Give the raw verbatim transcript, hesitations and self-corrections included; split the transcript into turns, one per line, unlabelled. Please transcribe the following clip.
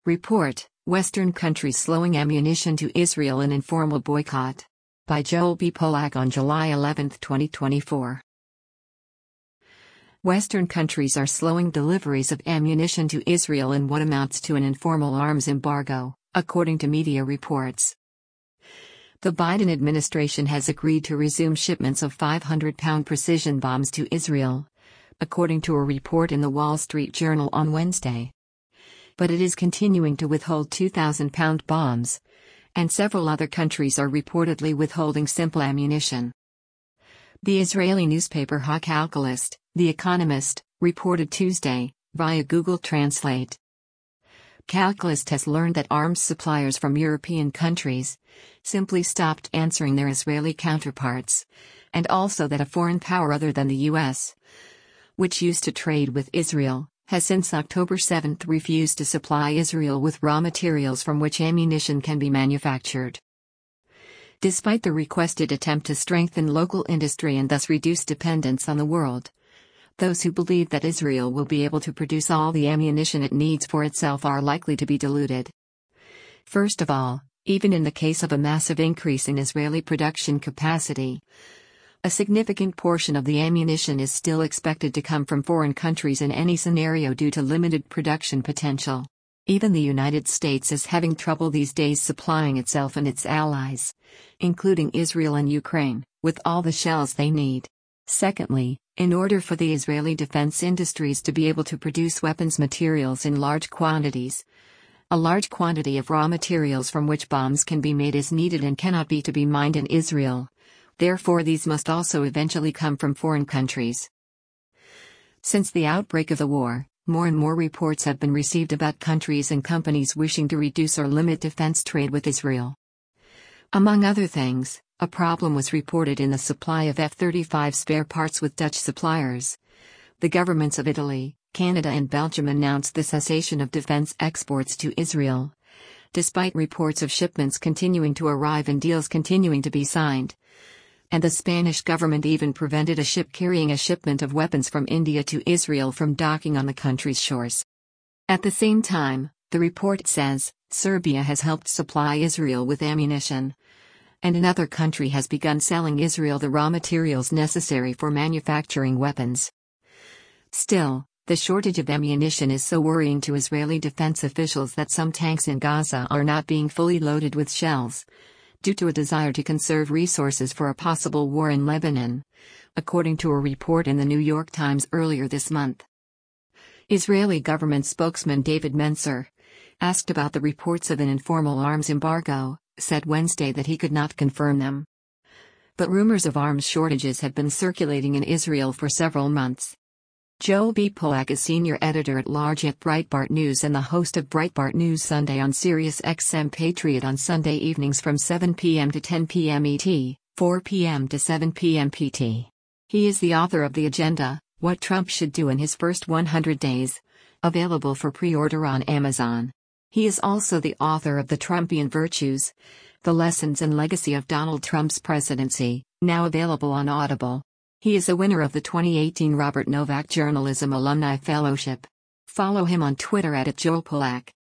Report: Western countries slowing ammunition to Israel in informal boycott. By Joel B. Polak on July eleventh, twenty twenty-four. Western countries are slowing deliveries of ammunition to Israel in what amounts to an informal arms embargo, according to media reports. The Biden administration has agreed to resume shipments of five hundred pound precision bombs to Israel, according to a report in the Wall Street Journal on Wednesday. But it is continuing to withhold two thousand pound bombs, and several other countries are reportedly withholding simple ammunition. The Israeli newspaper HaKalkalist, The Economist, reported Tuesday, via Google Translate. Kalkalist has learned that arms suppliers from European countries simply stopped answering their Israeli counterparts, and also that a foreign power other than the U S, which used to trade with Israel, has since October seventh refused to supply Israel with raw materials from which ammunition can be manufactured. Despite the requested attempt to strengthen local industry and thus reduce dependence on the world, those who believe that Israel will be able to produce all the ammunition it needs for itself are likely to be deluded. First of all, even in the case of a massive increase in Israeli production capacity, a significant portion of the ammunition is still expected to come from foreign countries in any scenario due to limited production potential. Even the United States is having trouble these days supplying itself and its allies, including Israel and Ukraine, with all the shells they need. Secondly, in order for the Israeli defense industries to be able to produce weapons materials in large quantities, a large quantity of raw materials from which bombs can be made is needed and cannot be to be mined in Israel. Therefore, these must also eventually come from foreign countries. Since the outbreak of the war, more and more reports have been received about countries and companies wishing to reduce or limit defense trade with Israel. Among other things, a problem was reported in the supply of F thirty-five spare parts with Dutch suppliers. The governments of Italy, Canada and Belgium announced the cessation of defense exports to Israel, despite reports of shipments continuing to arrive and deals continuing to be signed. And the Spanish government even prevented a ship carrying a shipment of weapons from India to Israel from docking on the country's shores. At the same time, the report says, Serbia has helped supply Israel with ammunition, and another country has begun selling Israel the raw materials necessary for manufacturing weapons. Still, the shortage of ammunition is so worrying to Israeli defense officials that some tanks in Gaza are not being fully loaded with shells, due to a desire to conserve resources for a possible war in Lebanon, according to a report in the New York Times earlier this month. Israeli government spokesman David Mencer, asked about the reports of an informal arms embargo, said Wednesday that he could not confirm them. But rumors of arms shortages have been circulating in Israel for several months. Joel B. Polak is senior editor-at-large at Breitbart News and the host of Breitbart News Sunday on Sirius X M Patriot on Sunday evenings from seven p m to ten p m E T, four p m to seven p m P T. He is the author of The Agenda, What Trump Should Do in His First one hundred Days, available for pre-order on Amazon. He is also the author of The Trumpian Virtues, The Lessons and Legacy of Donald Trump's Presidency, now available on Audible. He is a winner of the twenty eighteen Robert Novak Journalism Alumni Fellowship. Follow him on Twitter at Joel Polak.